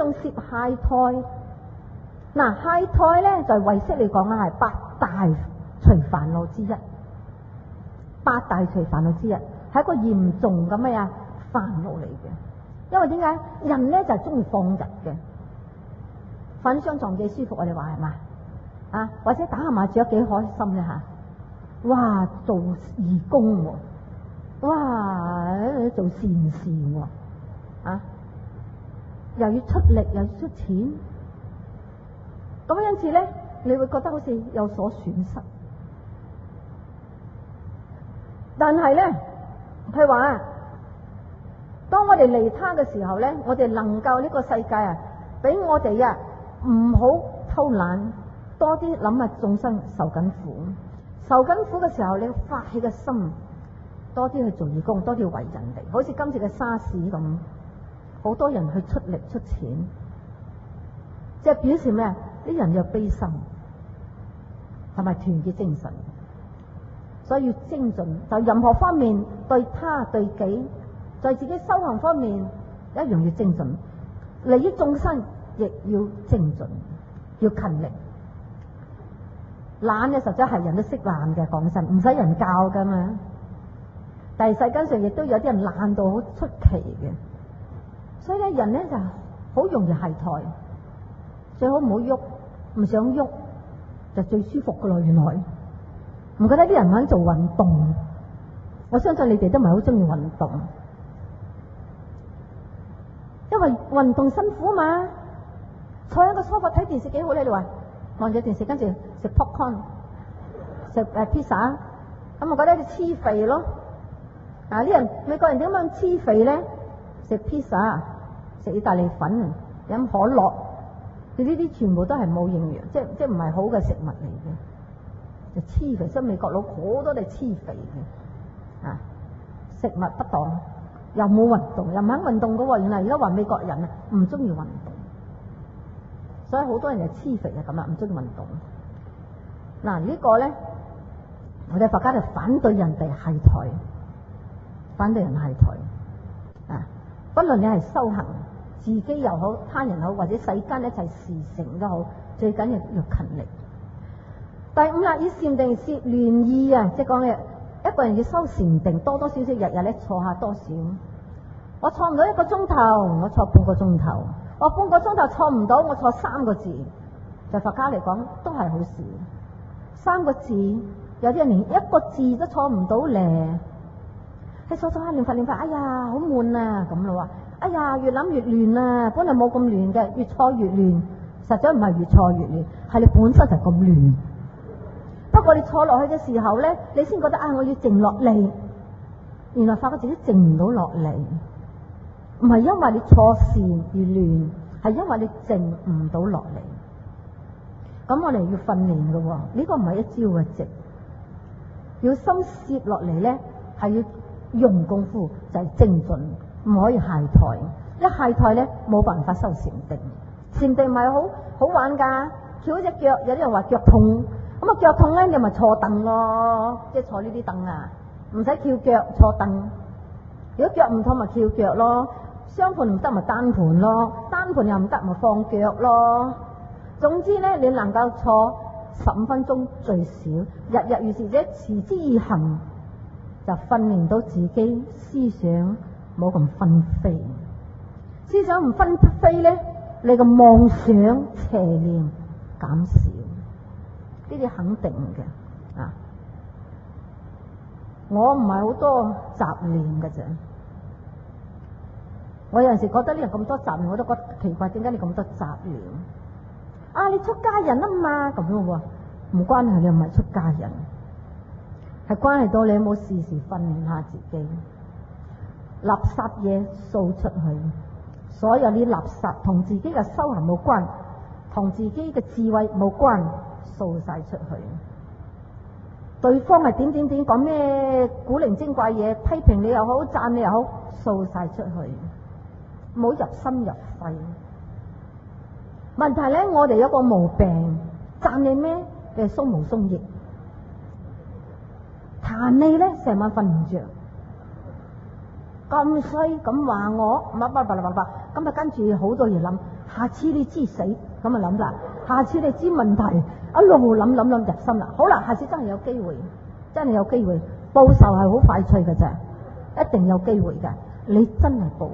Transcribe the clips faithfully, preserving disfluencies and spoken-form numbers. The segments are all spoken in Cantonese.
仲攝懈怠。嗱，懈怠咧就唯識嚟講啊，係八大隨煩惱之一。八大隨煩惱之一係一個嚴重嘅咩啊煩惱嚟嘅。因為點解人咧就係中意放逸嘅，瞓張床幾舒服啊？你話係嘛？啊，或者打下麻雀幾開心咧吓？哇，做義工喎、啊，哇，做善事喎、啊，啊，又要出力又要出錢，咁因此咧，你會覺得好似有所損失。但係咧，佢話當我哋離他嘅時候咧，我哋能夠呢個世界啊，俾我哋啊唔好偷懶，多啲諗下眾生受緊苦，受緊苦嘅時候，你發起個心，多啲去做義工，多啲為人哋。好似今次嘅沙士咁，好多人去出力出錢，即係表示咩啊？啲人有悲心，同埋團結精神。所以要精進，就任何方面對他對己，在自己修行方面一樣要精進，利益眾生亦要精進，要勤力。懶嘅實際係人都識懶嘅，講真唔使人教噶嘛。但係世間上亦都有啲人懶到好出奇嘅，所以咧人咧就好容易懈怠，最好唔好喐，唔想喐就最舒服噶咯。原來唔覺得啲人唔肯做運動，我相信你哋都唔係好中意運動，因為運動辛苦嘛。坐喺個梳化睇電視幾好咧？你話望住電視跟住食 popcorn 食誒 pizza， 咁我覺得你黐肥咯。啊啲人美國人點樣黐肥咧？食 pizza 食意大利粉飲可樂，佢呢啲全部都係冇營養，即係即係唔係好嘅食物嚟嘅。就黐肥，所以美國佬好多都係黐肥嘅，啊，食物不當，又冇運動，又唔肯運動嘅喎。原來而家話美國人啊唔中意運動，所以好多人就黐肥啊咁啊，唔中意運動。嗱、啊這個、呢個咧，我哋佛家就反對人哋懈怠，反對人懈怠啊！不論你係修行，自己又好，他人好，或者世間一切事成都好，最緊要要勤力。第五啦，以禪定攝亂意啊，即係講咧，一個人要修禪定，多多少少日日咧坐下多少。我坐唔到一個鐘頭，我坐半個鐘頭；我半個鐘頭坐唔到，我坐三個字。在佛家嚟講都係好事。三個字，有啲人連一個字都坐唔到咧，你坐坐下念佛念佛，哎呀好悶啊咁咯。哎呀越諗越亂啊，本來冇咁亂嘅，越坐越亂。實在唔係越坐越亂，係你本身就咁亂。不過你坐落去嘅時候咧，你先覺得啊，我要靜落嚟。原來發覺自己靜唔到落嚟，唔係因為你坐禪而亂，係因為你靜唔到落嚟。咁我哋要訓練嘅，呢、這個唔係一朝嘅靜，要心攝落嚟咧，係要用功夫，就係、是、精進，唔可以懈怠。一懈怠咧，冇辦法修禪定。禪定唔係好好玩噶，翹隻腳，有啲人話腳痛。咁啊，腳痛咧，你咪坐凳咯，即係坐呢啲凳啊，唔使翹腳坐凳。如果腳唔痛咪翹腳咯，雙盤唔得咪單盤咯，單盤又唔得咪放腳咯。總之咧，你能夠坐十五分鐘最少，日日如是者持之以恆，就訓練到自己思想冇咁紛飛。思想唔紛飛咧，你個妄想邪念減少。呢啲肯定嘅啊！我唔係好多雜念嘅啫。我有陣時覺得呢人咁多雜念，我都覺得奇怪，點解你咁多雜念？啊，你出家人啊嘛，咁樣喎，唔關係，你唔係出家人，係關係到你有冇時時訓練下自己。垃圾嘢掃出去，所有啲垃圾同自己嘅修行冇關，同自己嘅智慧冇關。掃晒出去，對方係點點點講咩古靈精怪嘢，批評你又好，讚你又好，掃晒出去，冇入心入肺。問題咧，我哋有個毛病，讚你咩，你係鬆毛鬆翼；彈你咧，成晚瞓唔着。 咁衰咁話我，乜乜乜乜乜，咁啊跟住好多嘢諗，下次你知死，咁啊諗啦，下次你知問題，一路諗諗諗入心啦，好啦，下次真係有機會，真係有機會，報仇係好快脆嘅啫，一定有機會嘅，你真係報，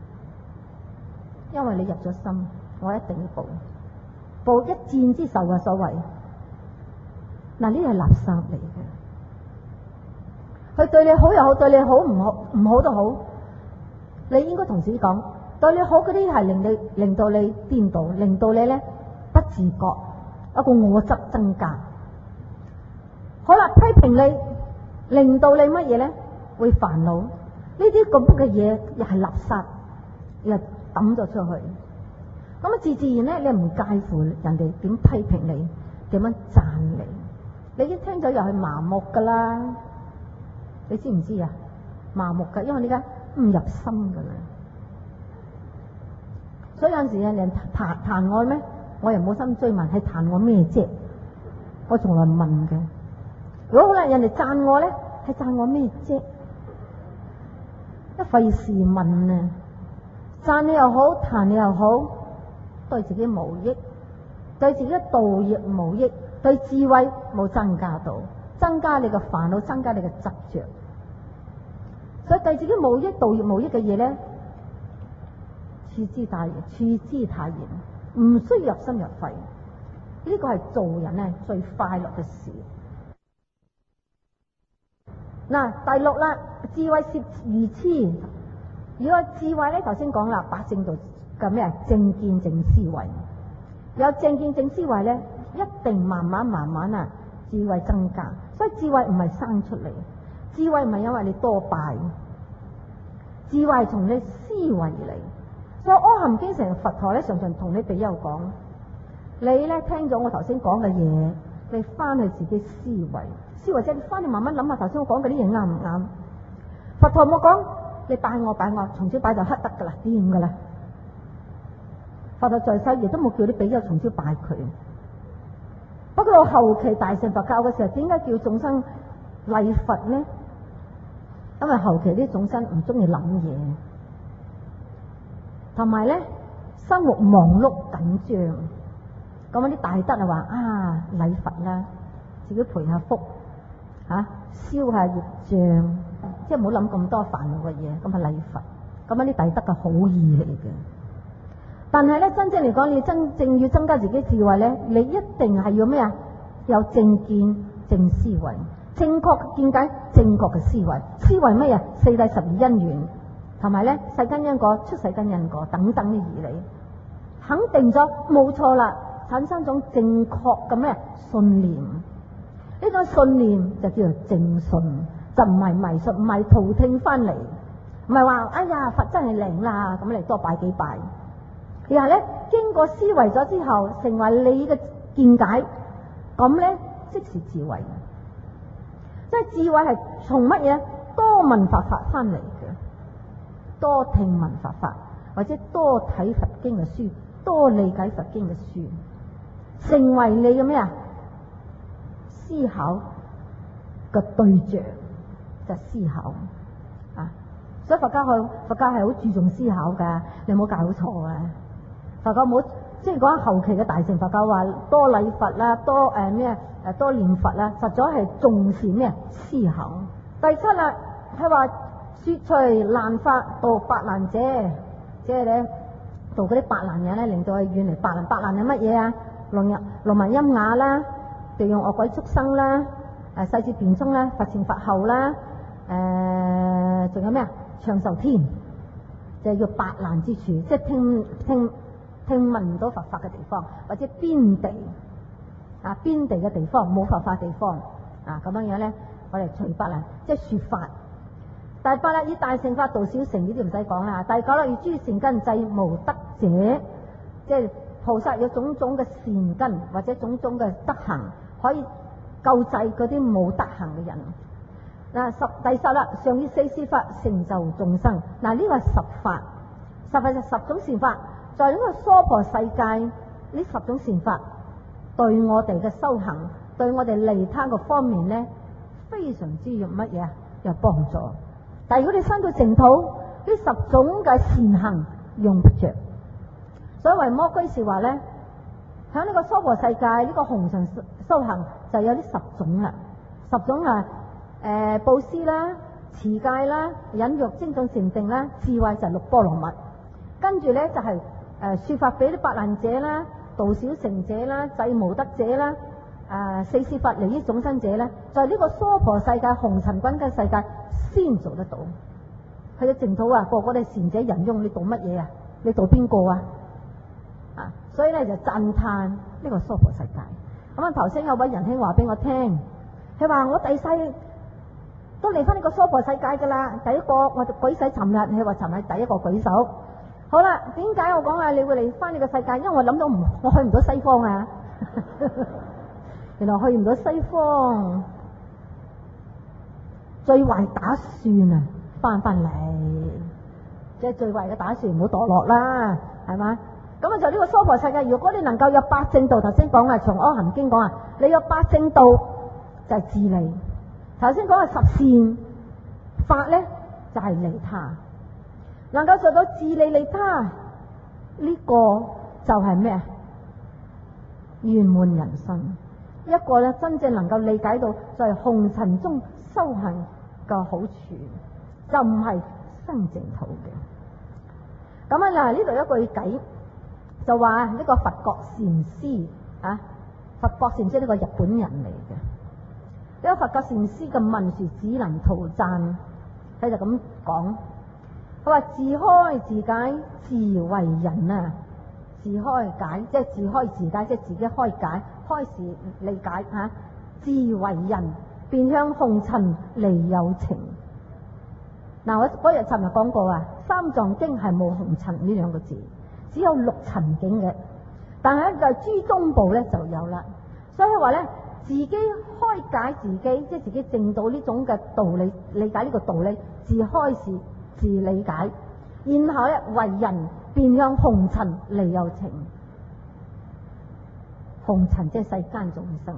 因為你入咗心，我一定要報，報一箭之仇嘅所謂，嗱呢係垃圾嚟嘅。佢對你好又好，對你好唔好唔好都好，你應該同自己講，對你好嗰啲係令你令到你顛倒，令到你咧不自覺一個我執增加。好啦，批評你，令到你乜嘢咧會煩惱，呢啲咁嘅嘢又係垃圾，又抌咗出去。咁啊，自自然咧，你唔介乎人哋點批評你，點樣讚你，你一聽咗又係麻木噶啦。你知唔知啊？麻木噶，因為你而家唔入心噶啦。所以有陣時有人彈彈我咩，我又冇心追問，係彈我咩啫？我從來唔問嘅。如果好啦，人哋讚我咧，係讚我咩啫？一費事問啊！讚你又好，彈你又好，對自己無益，對自己道業無益，對智慧冇增加到。增加你嘅煩惱，增加你嘅執着，所以對自己無益、道業無益嘅嘢咧，處之泰然，處之泰然，唔需要入心入肺。呢、這個係做人咧最快樂嘅事。嗱，第六啦，智慧攝如痴。如果智慧咧，頭先講啦，八正道嘅咩啊？正見正思維，有正見正思維咧，一定慢慢慢慢啊，智慧增加。所以智慧唔係生出嚟，智慧唔係因為你多拜，智慧係從你思維而嚟。所以《阿含經》成佛陀咧，常常同你比丘講，你咧聽咗我頭先講嘅嘢，你翻去自己思維，思維即係你翻去慢慢諗下頭先我講嘅啲嘢啱唔啱？佛陀冇講你拜我拜我，從此拜就黑得噶啦，掂噶啦。佛陀在世亦都冇叫你比丘從此拜佢。不過後期大乘佛教嘅時候，點解叫眾生禮佛呢？因為後期啲眾生唔中意諗嘢，同埋咧生活忙碌緊張，咁啲大德啊話啊禮佛啦，自己培下福吓，消、啊、下業障，即係唔好諗咁多煩惱嘅嘢，咁啊禮佛，咁啲大德嘅好意嚟嘅。但係咧，真正嚟講，你真正要增加自己智慧咧，你一定係要咩啊？有正見、正思維、正確嘅見解、正確嘅思維。思維咩啊？四諦十二因緣，同埋咧世間因果、出世間因果等等嘅義理，肯定咗冇錯啦，產生種正確嘅咩信念。呢種信念就叫做正信，就唔係迷信，唔係徒聽翻嚟，唔係話哎呀佛真係靈啦，咁嚟多拜幾拜。然後咧，經過思維咗之後，成為你嘅見解，咁咧即是智慧。即係智慧係從乜嘢？多聞佛法翻嚟嘅，多聽聞佛法，或者多睇佛經嘅書，多理解佛經嘅書，成為你嘅咩啊？思考嘅對象就係思考啊！所以佛家去佛家係好注重思考噶，你唔好搞錯啊！佛教冇，即係講後期嘅大乘佛教話多禮佛啦，多誒咩誒多念佛啦，實在係重視咩思考。第七啦，係話說除難法度八難者，即係咧度嗰啲八難人咧，令到佢遠離八難。八難係乜嘢啊？聾人聾盲瘖啞啦，地獄惡鬼畜生啦，誒世節辯聰啦，佛前佛後啦，誒、呃、仲有咩啊？長壽天，就係、是、要八難之處，即係聽聽。聽聞唔到佛法嘅地方，或者邊地啊邊地嘅地方冇佛法地方啊，咁樣樣咧，我哋除八難，即係說法。第八啦，以大乘法度小乘，呢啲唔使講啦。第九啦，以諸善根濟無德者，即係菩薩有種種嘅善根或者種種嘅德行，可以救濟嗰啲冇德行嘅人。嗱，十第十啦，上以四施法成就眾生。嗱，呢個係十法，十法就十種善法。在呢個娑婆世界，呢十種善法對我哋嘅修行，對我哋利他嘅方面咧，非常之有乜嘢有幫助。但係如果你生到淨土， 呢十種嘅善行用不着。所以維摩居士話咧，喺呢個娑婆世界呢、這個紅塵修行就有呢十種啦，十種啊，誒、呃、布施啦、持戒啦、忍辱、精進、禪定啦、智慧就係六波羅蜜。跟住咧就係、是、誒、呃、說法俾啲八難者啦、度小乘者啦、濟無德者啦、誒、呃、四攝法利益眾生者咧，在、就、呢、是、個娑婆世界紅塵滾嘅世界先做得到。佢嘅淨土啊，個個都係善者仁翁，你度乜嘢啊？你度邊個啊？啊，所以咧就讚歎呢個娑婆世界。咁啊，頭先有位仁兄話俾我聽，佢話我第世都嚟翻呢個娑婆世界噶啦。第一個我就舉手，尋日佢話尋日第一個舉手。好啦，點解我講啊？你會嚟翻呢個世界？因為我諗到唔，我去唔到西方啊。原來去唔到西方，最壞打算啊，翻翻嚟，即係最壞嘅打算，唔好墮落啦，係嘛？咁啊，就呢個娑婆世界，如果你能夠有八正道，頭先講啊，從阿含經講啊，你有八正道就係自利。頭先講嘅十善法咧，就係、是、利他。能夠做到自利利他，呢、這個就係咩啊？圓滿人生。一個咧真正能夠理解到，就係紅塵中修行嘅好處，就唔係生淨土嘅。咁啊嗱，呢度有一句偈就話呢個佛國禪師啊，佛國禪師呢個日本人嚟嘅。呢、這個佛國禪師嘅文殊只能圖讚，佢就咁講。佢話自開自解自為人啊，自開解即係自開自解，即係自己開解，開示理解吓、啊，自為人便向紅塵離有情。嗱、啊，我嗰日尋日講過啊，三藏經係冇紅塵呢兩個字，只有六塵境嘅，但係喺個諸宗部咧就有啦。所以話咧，自己開解自己，即係自己證到呢種嘅道理，理解呢個道理，自開示。自理解，然後咧為人便向紅塵離有情。紅塵即係世間眾生。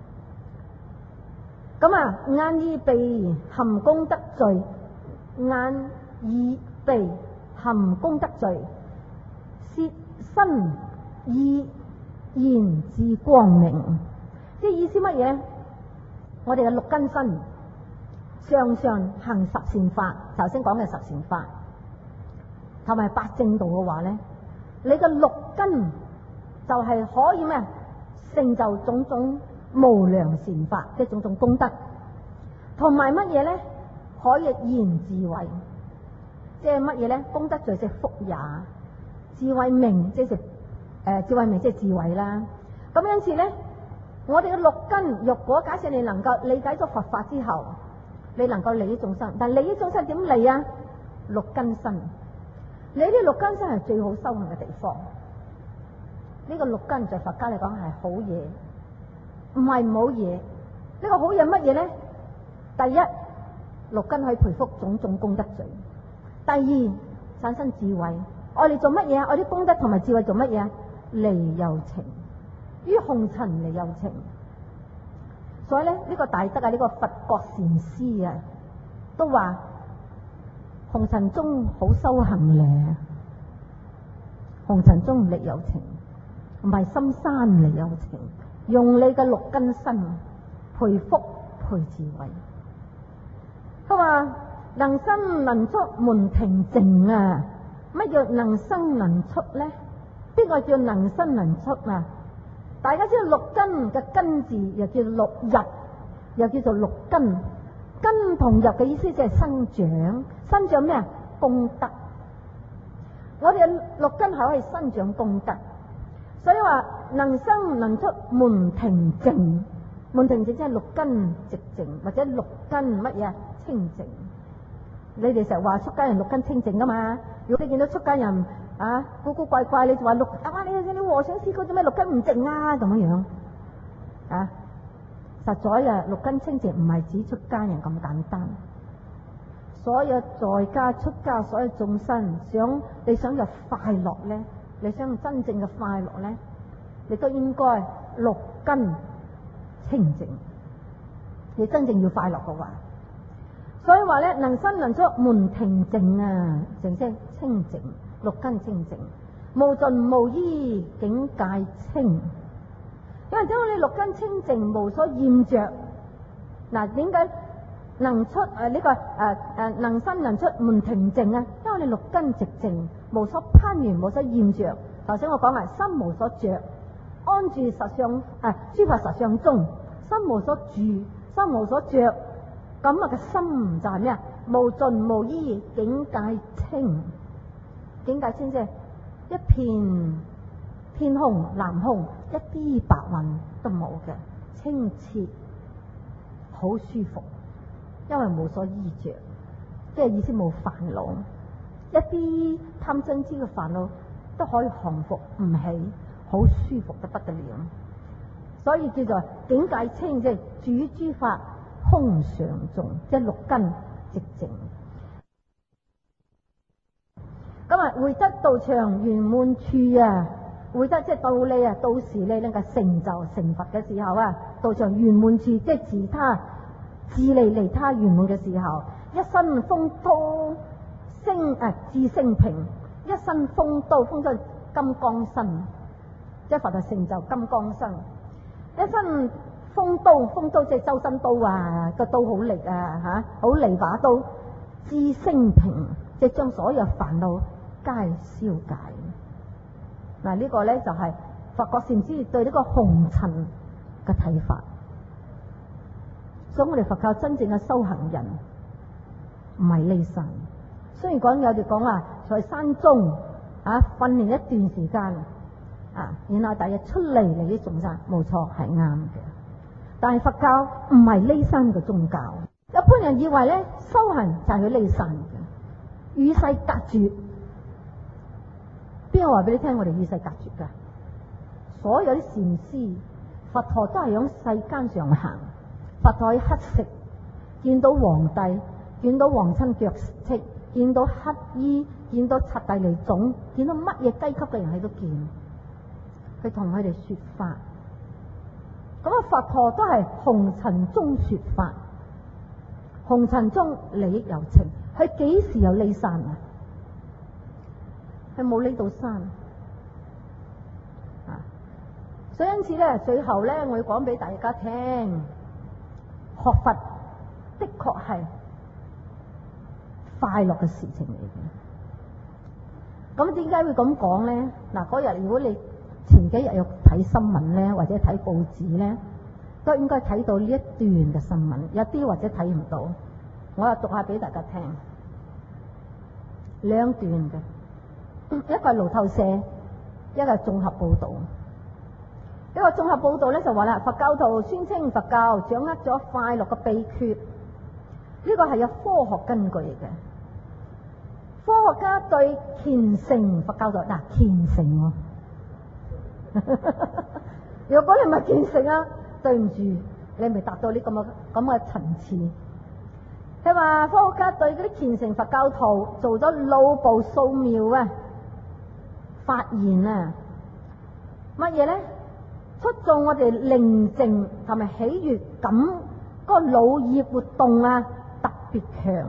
咁啊，眼耳鼻含功德罪，眼耳鼻含功德罪，舌身意言自光明。即係意思乜嘢？我哋嘅六根身。上上行十善法，頭先講嘅十善法，同埋八正道嘅話咧，你嘅六根就係可以咩？成就種種無量善法，即係種種功德，同埋乜嘢咧？可以言智慧，即係乜嘢咧？功德在即福也，智慧明即係誒智慧明即係智慧啦。咁因此咧，我哋嘅六根，若果假設你能夠理解咗佛法之後，你能夠利益眾生，但利益眾生點利啊？六根身，你啲六根身係最好修行嘅地方。呢、這個六根在佛家嚟講係好嘢，唔係唔好嘢。呢、這個好嘢乜嘢咧？第一，六根可以培福種種功德罪；第二，產生智慧。我哋做乜嘢啊？我啲功德同埋智慧做乜嘢啊？離有情，於紅塵離有情。所以咧，呢、這個大德啊，呢、這個佛國禪師啊，都話紅塵中好修行咧，紅塵中離有情，唔係深山離有情，用你嘅六根身培福培智慧。佢話能生能出門庭靜啊，乜叫能生能出咧？邊個叫能生能出啊？大家知道六根嘅根字又叫六入，又叫做六根。根同入嘅意思即係生長，生長咩啊？功德。我哋嘅六根係可以生長功德，所以話能生能出門庭靜。門庭靜即係六根寂靜，或者六根乜嘢清靜。你哋成日話出家人六根清靜噶嘛？如果你見到出家人啊古古怪怪，你就話六啊，你你和尚師哥做咩六根唔靜啊？咁樣樣啊，實在啊，六根清靜唔係指出家人咁簡單。所有在家出家所有眾生，想你想有快樂咧，你想真正嘅快樂咧，你都應該六根清靜。你真正要快樂嘅話， 所以話咧，能伸能觸門庭靜啊，靜即清靜，六根清靜，無盡無依境界清。因為點解你六根清淨無所厭着？嗱，點解能出誒呢、呃這個誒誒、呃、能伸能觸門庭靜啊？因為你六根寂靜，無所攀緣，無所厭着。頭先我講埋心無所着，安住實相誒諸法實相中，心無所住，心無所着。咁啊嘅心就係咩啊？無盡無依境界清，境界清即係一片天空藍空，一啲白雲都冇嘅，清澈好舒服，因為無所依着，即係意思冇煩惱，一啲貪嗔癡嘅煩惱都可以降服唔起，好舒服得不得了。所以叫做境界清，即係主諸法空常眾，即係六根寂靜。咁啊，會得道場圓滿處啊，會得即係到你啊，到時你能夠成就成佛嘅時候啊，道場圓滿處即係自他自利利他圓滿嘅時候，一身風刀升啊自升平，一身風刀風刀金剛身，即係佛就成就金剛身，一身。風刀，風刀即係周身刀啊，個刀好利啊，吓好利把刀，自升平，即係將所有煩惱皆消解。嗱、這個、呢個咧就係、是、佛國禪師對呢個紅塵嘅睇法。所以我哋佛教真正嘅修行人唔係離山，雖然講有哋講話在山中啊訓練一段時間啊，然後第日出嚟嚟啲眾生，冇錯係啱嘅。但係佛教唔係離山嘅宗教，一般人以為咧修行就係去離山嘅，與世隔絕。邊個話俾你聽我哋與世隔絕噶？所有啲禪師、佛陀都係響世間上行。佛陀喺乞食，見到皇帝，見到皇親國戚，見到乞衣，見到剎帝利種，見到乜嘢階級嘅人喺度見，佢同佢哋說法。咁啊，佛陀都係紅塵中說法，紅塵中利益有情，佢幾時有離山啊？佢冇呢度山啊！所以因此咧，最後咧，我要講俾大家聽，學佛的確係快樂嘅事情嚟嘅。咁點解會咁講咧？嗱，嗰日如果你前幾日有睇新聞咧，或者睇報紙咧，都應該睇到呢一段嘅新聞。有啲或者睇唔到，我又讀下俾大家聽。兩段嘅，一個係路透社，一個係綜合報道。一個綜合報道咧就話啦，佛教徒宣稱佛教掌握咗快樂嘅秘訣，呢個係有科學根據嘅。科學家對虔誠佛教徒嗱虔誠喎。如果你唔係虔誠啊，對唔住，你未達到呢咁嘅咁嘅層次。佢話科學家對嗰啲虔誠佛教徒做咗腦部掃描啊，發現啊，乜嘢咧？促進我哋寧靜同埋喜悅感，嗰個腦葉活動啊特別強。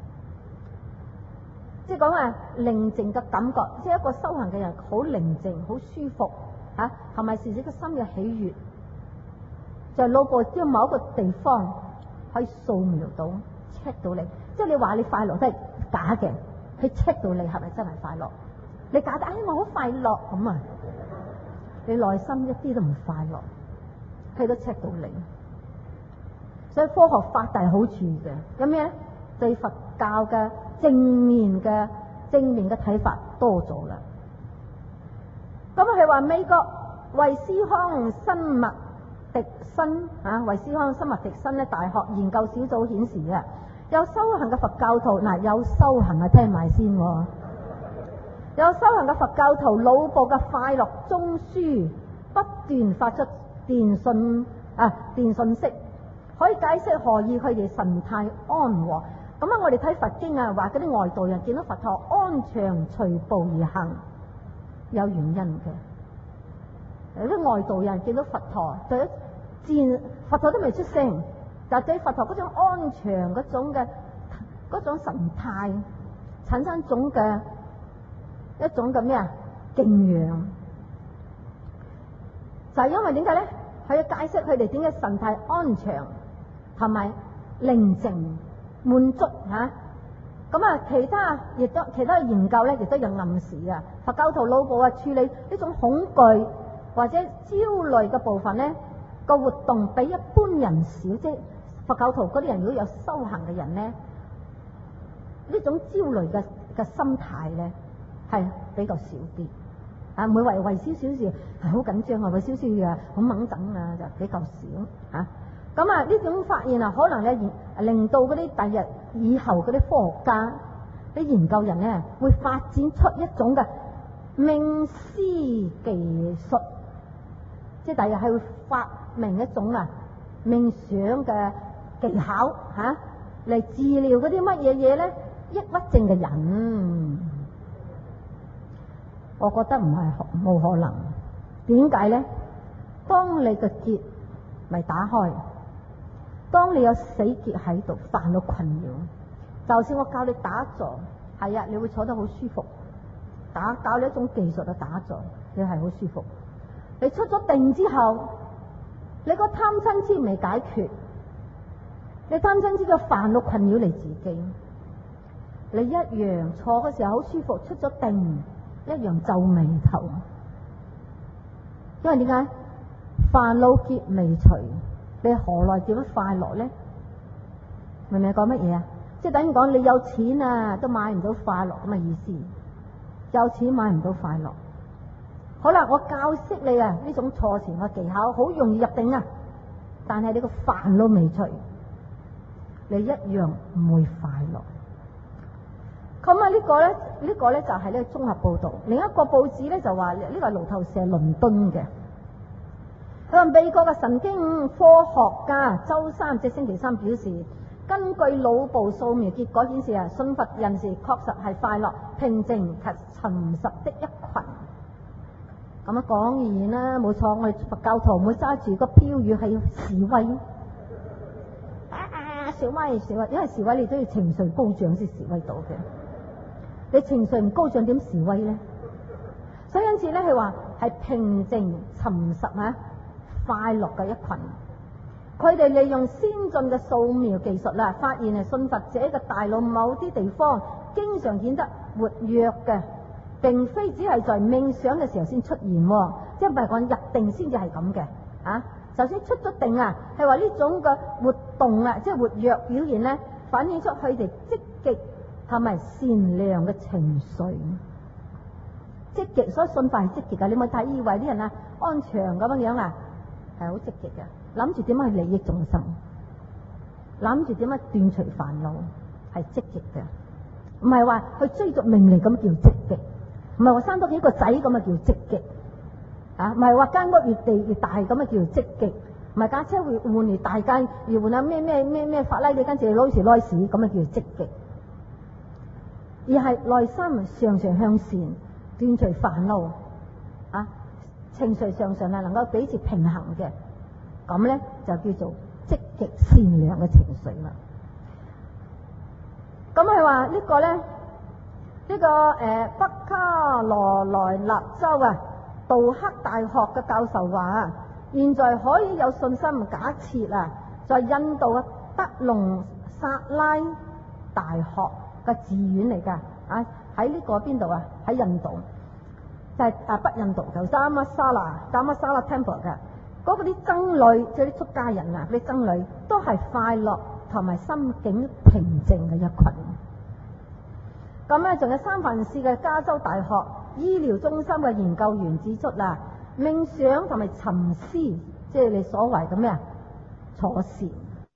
即係講啊，寧靜嘅感覺，即係一個修行嘅人好寧靜、好舒服。吓，同埋時時個心嘅喜悅，就係腦部只要某一個地方可以掃描到 check 到你，即係你話你快樂都係假嘅，佢 check 到你係咪真係快樂？你假得哎我好快樂咁啊，你內心一啲都唔快樂，佢都 check 到你。所以科學發大好處嘅，有咩咧？對佛教嘅正面嘅正面嘅睇法多咗啦。咁佢話美國維斯康生物迪森啊，維斯康生物迪森咧大學研究小組顯示啊，有修行嘅佛教徒嗱、啊，有修行啊，聽埋先、啊，有修行嘅佛教徒腦部嘅快樂中樞不斷發出電訊啊電訊息，可以解釋何以佢哋神態安和。咁啊，我哋睇佛經啊，話嗰啲外道人見到佛陀安詳隨步而行。有原因嘅，有啲外道人見到佛陀，就一見佛陀都未出聲，但係對佛陀嗰種安詳嗰種嘅嗰種神態，產生一種嘅一種嘅咩啊敬仰，就係因為點解咧？佢要解釋佢哋點解神態安詳同埋寧靜滿足吓。咁啊，其他亦都其他嘅研究咧，亦都有暗示啊。佛教徒腦部啊，處理呢種恐懼或者焦慮嘅部分咧，個活動比一般人少。即係佛教徒嗰啲人，如果有修行嘅人咧，呢種焦慮嘅嘅心態咧係比較少啲啊，唔會為為少少事係好緊張啊，為少少嘢好掹整啊，就比較少嚇。咁啊，呢種發現啊，可能咧令到嗰啲第日以後嗰啲科學家、啲研究人咧，會發展出一種嘅冥思技術，即係第日係會發明一種啊冥想嘅技巧嚇，嚟治療嗰啲乜嘢嘢咧？抑鬱症嘅人，我覺得唔係冇可能。點解咧？當你嘅結咪打開。當你有死結喺度，煩惱困擾，就算我教你打坐，係啊，你會坐得好舒服。打教你一種技術嘅打坐，你係好舒服。你出咗定之後，你個貪嗔痴未解決，你貪嗔痴嘅煩惱困擾你自己，你一樣坐嘅時候好舒服，出咗定一樣皺眉頭。因為點解？煩惱結未除。你何來點樣快樂咧？明唔明講乜嘢啊？即係等於講你有錢啊，都買唔到快樂咁嘅意思。有錢買唔到快樂。好啦，我教識你啊，呢種坐禪嘅技巧好容易入定啊，但係你個煩惱未除，你一樣唔會快樂。咁啊，呢個咧，呢個咧就係呢個綜合報道。另一個報紙咧就話呢個係路透社倫敦嘅。佢話美國嘅神經科學家周三即星期三表示，根據腦部掃描結果顯示啊，信佛人士確實係快樂、平靜及沉實的一群。咁啊講完啦，冇錯，我哋佛教徒唔會揸住個標語係示威啊，示威示威，因為示威你都要情緒高漲先示威到嘅。你情緒唔高漲點示威咧？所以因此咧，佢話係平靜沉實啊。快樂嘅一群，佢哋利用先進嘅掃描技術啦，發現係信佛者嘅大腦某啲地方經常顯得活躍嘅，並非只係在冥想嘅時候先出現，即係唔係講入定先至係咁嘅啊。就算出咗定啊，係話呢種嘅活動啊，即係活躍表現咧，反映出佢哋積極同埋善良嘅情緒。積極，所以信佛係積極噶。你咪睇以為啲人啊安詳咁樣樣啊？係好積極嘅，諗住點樣去利益眾生，諗住點樣斷除煩惱，係積極嘅，唔係話去追逐名利咁叫積極，唔係話生多幾個仔咁啊叫積極，啊，唔係話間屋越地越大咁啊叫積極，唔係架車會換嚟大間，要換下咩咩咩咩法拉利，跟住攞時攞屎咁啊叫積極，而係內心常常向善，斷除煩惱，啊。情緒上上係能夠保持平衡嘅，咁咧就叫做積極善良嘅情緒啦。咁佢話呢個咧，呢、這個誒、呃、北卡羅來納州啊杜克大學嘅教授話，現在可以有信心假設啊，在印度嘅德隆薩拉大學嘅寺院嚟噶啊，喺呢個邊度啊？喺印度。就係啊北印度就達瑪沙拉達瑪沙拉 temple 嘅嗰個啲僧侶，即係啲出家人啊，啲僧侶都係快樂同埋心境平靜嘅一群。咁咧，仲有三藩市嘅加州大學醫療中心嘅研究員指出啦，冥想同埋沉思，即係你所謂嘅咩啊坐禪，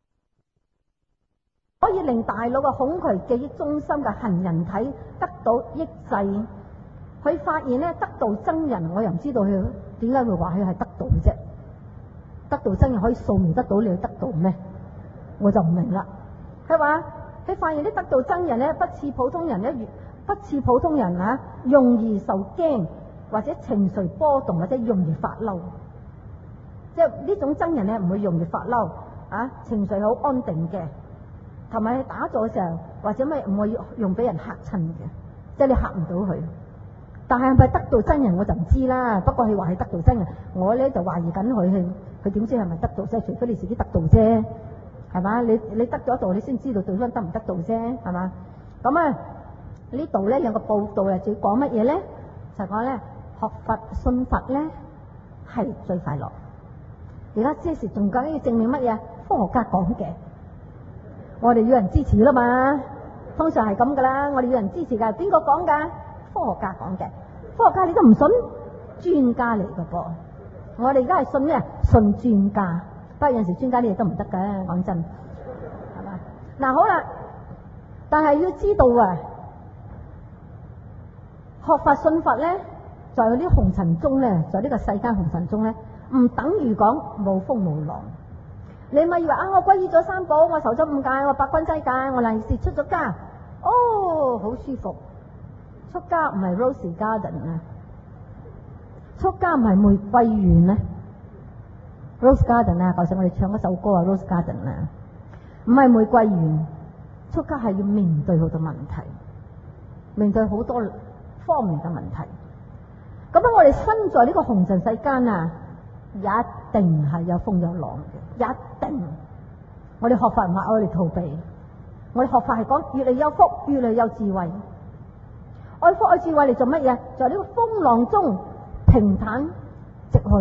可以令大腦嘅恐懼記憶中心嘅杏仁體得到抑制。佢發現咧，得道僧人，我又唔知道佢點解會話佢係得道啫？得道僧人可以掃描得到你去得道咩？我就唔明啦。佢話佢發現啲得道僧人咧，不似普通人咧，不似普通人啊，容易受驚或者情緒波動或者容易發嬲。即係呢種僧人咧，唔會容易發嬲啊，情緒好安定嘅，同埋打坐嘅時候或者咩唔會用俾人嚇親嘅，即係你嚇唔到佢。但係係咪得道真人我就唔知啦。不過佢話係得道真人，我咧就懷疑緊佢，佢佢點知係咪得道啫？除非你自己得道啫，係嘛？你你得咗道，你先知道對方得唔得道啫，係嘛？咁啊呢度咧有個報道啊，就講乜嘢咧？就講咧學佛信佛咧係最快樂。而家即時仲講要證明乜嘢？科學家講嘅，我哋要人支持啦嘛。通常係咁噶啦，我哋要人支持噶。邊個講噶？科學家講嘅。科學家你都唔信？專家嚟噶噃。我哋而家係信咩？信專家。不過有陣時專家啲嘢都唔得噶，講真，係嘛？嗱好啦，但係要知道啊，學佛信佛咧，在呢紅塵中咧，在呢個世間紅塵中咧，唔等於講冇風冇浪。你咪以為啊，我皈依咗三寶，我受咗五戒，我八關齋戒，我利是出咗家，哦，好舒服。出家唔係 Rose Garden 啊，出家唔係玫瑰園啊 ，Rose Garden 啊，頭先我哋唱嗰首歌啊 ，Rose Garden 啊，唔係玫瑰園。出家係要面對好多問題，面對好多方面嘅問題。咁啊，我哋身在呢個紅塵世間啊，一定係有風有浪嘅，一定。我哋學法唔係愛嚟逃避，我哋學法係講越嚟有福，越嚟有智慧。愛福愛智慧嚟做乜嘢？在呢個風浪中平坦直去，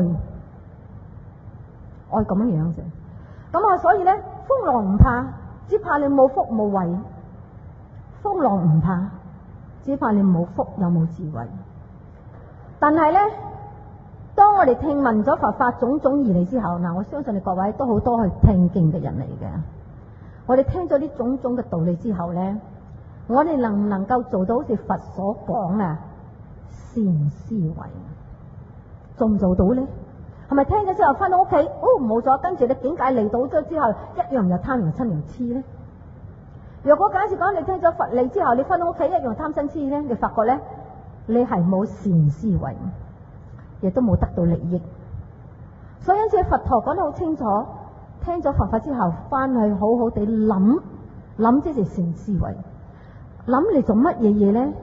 愛咁樣樣啫。咁啊，所以咧，風浪唔怕，只怕你冇福冇慧。風浪唔怕，只怕你冇福又冇智慧。但係咧，當我哋聽聞咗佛法種種而嚟之後，嗱，我相信你各位都好多去聽經嘅人嚟嘅。我哋聽咗呢種種嘅道理之後咧，我哋能唔能夠做到好似佛所講啊善思維？做唔做到咧？係咪聽咗之後翻到屋企，哦冇咗，跟住你境界嚟到咗之後，一樣又貪又嗔又痴咧？如果假設講你聽咗佛理之後，你翻到屋企一樣貪嗔痴咧，你發覺咧，你係冇善思維，亦都冇得到利益。所以因此佛陀講得好清楚，聽咗佛法之後，翻去好好地諗諗，即係善思維。諗你做乜嘢嘢咧？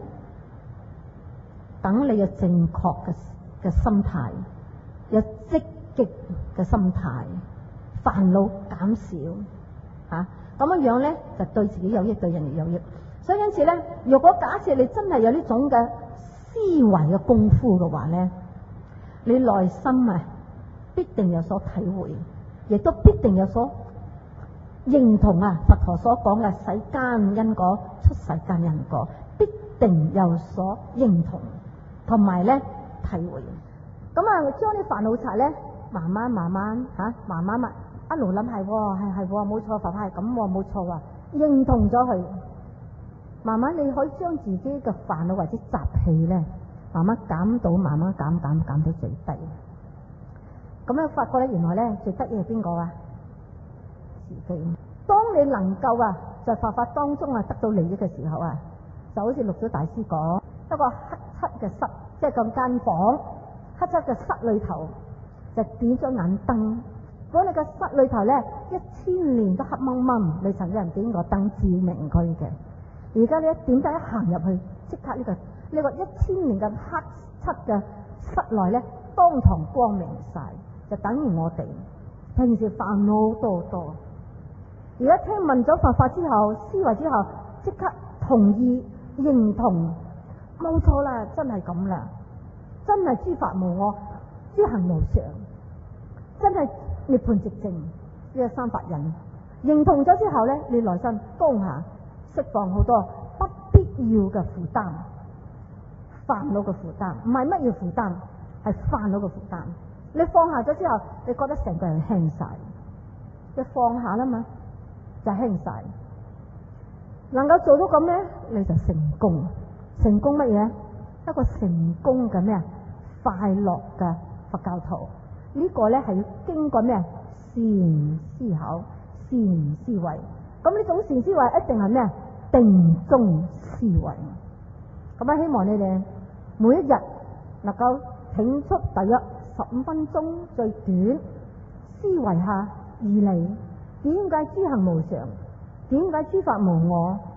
等你有正確嘅嘅心態，有積極嘅心態，煩惱減少吓，咁樣樣咧就對自己有益，對人哋有益。所以因此咧，如果假設你真係有呢種嘅思維嘅功夫嘅話咧，你內心啊必定有所體會，亦都必定有所認同啊！佛陀所講嘅世間因果出世間因果，必定有所認同，同埋咧體會。咁啊，將啲煩惱賊咧，慢慢慢慢吓、啊，慢慢慢一路諗係，係係冇錯，佛法係咁，冇錯啊，認同咗佢。慢慢你可以將自己嘅煩惱或者習氣咧，慢慢減到，慢慢減減減到最低。咁樣發覺咧，原來咧最得意係邊個啊？自己。當你能夠啊，在佛法當中啊得到利益嘅時候啊，就好似六祖大師講，一個黑漆嘅室，即係咁間房，黑漆嘅室裏頭就點咗眼燈。如果你個室裏頭咧一千年都黑掹掹，你曾有人點個燈照明佢嘅。而家你一點燈一行入去，即刻呢個呢個一千年嘅黑漆嘅室內咧，當堂光明晒，就等於我哋平時煩惱多多。而家聽聞咗佛法之後，思維之後，即刻同意認同，冇錯啦，真係咁啦，真係諸法無我，諸行無常，真係涅槃寂靜呢個三法忍。認同咗之後咧，你內心當下釋放好多不必要嘅負擔，煩惱嘅負擔，唔係乜嘢負擔，係煩惱嘅負擔。你放下咗之後，你覺得成個人輕晒，一放下啦嘛。就輕晒，能夠做到咁咧，你就成功。成功乜嘢？一個成功嘅咩啊？快樂嘅佛教徒，這個、呢個咧係要經過咩啊？善思考、善思維。咁呢種善思維一定係咩啊？定中思維。咁啊，希望你哋每一日能夠挺出大約十五分鐘最短，思維下義理。點解諸行無常？點解諸法無我？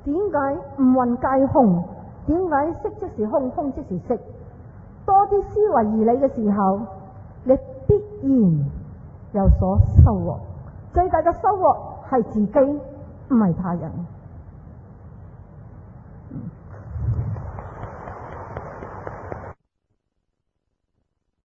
點解五蘊皆空？點解色即是空，空即是色？多啲思維義理嘅時候，你必然有所收穫。最大嘅收穫係自己，唔係他人。